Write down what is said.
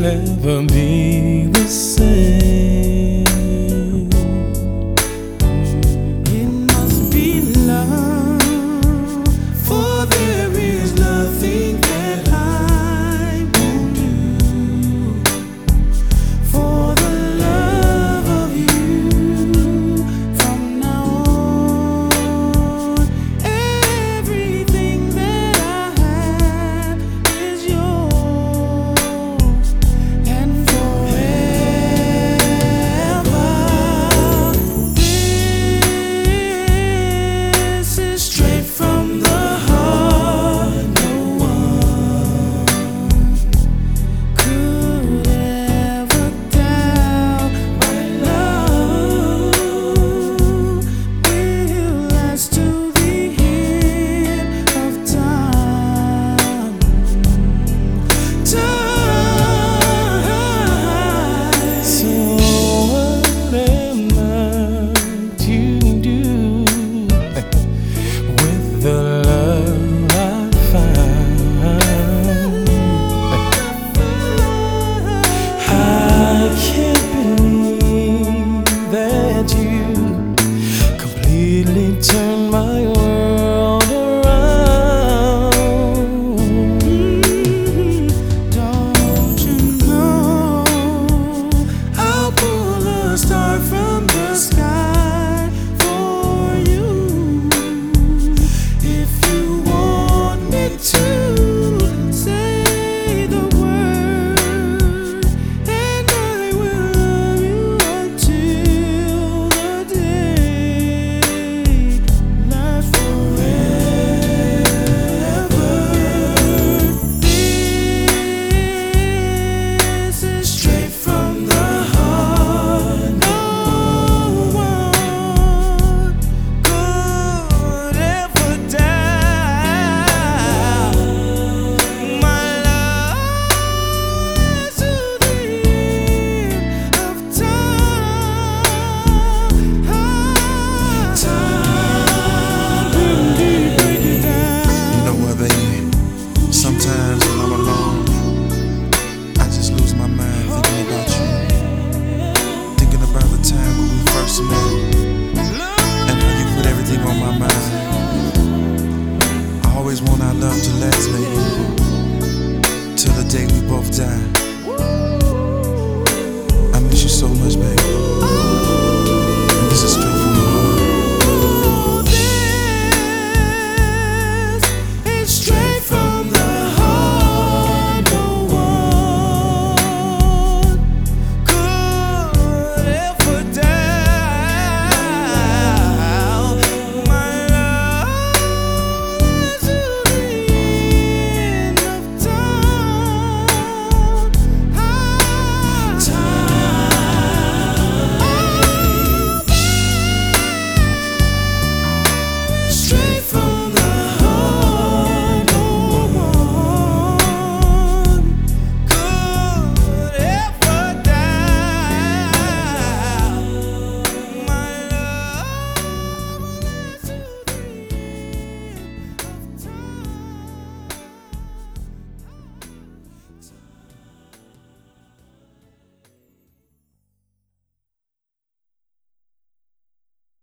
never be the same. It must be love, for there is nothing that I won't do for the love of you. From now on, everything that I have is yours, and forever. This is straight from the heart. No one could ever doubt my love will last to the end of time. So what am I to do with the love I found? I can't believe that you completely turned my world around. Don't you know I'll pull a star from the sky for you if you want me to? Say the word, and I will love you until the day lasts forever. This is straight from the heart. No one could ever doubt my love to the end of time. Break it down. You know what, baby? Sometimes when I'm alone, I just lose my mind thinking about you. Thinking about the time when we first met and how you put everything on my mind. I always want our love to last, baby, till the day we both die.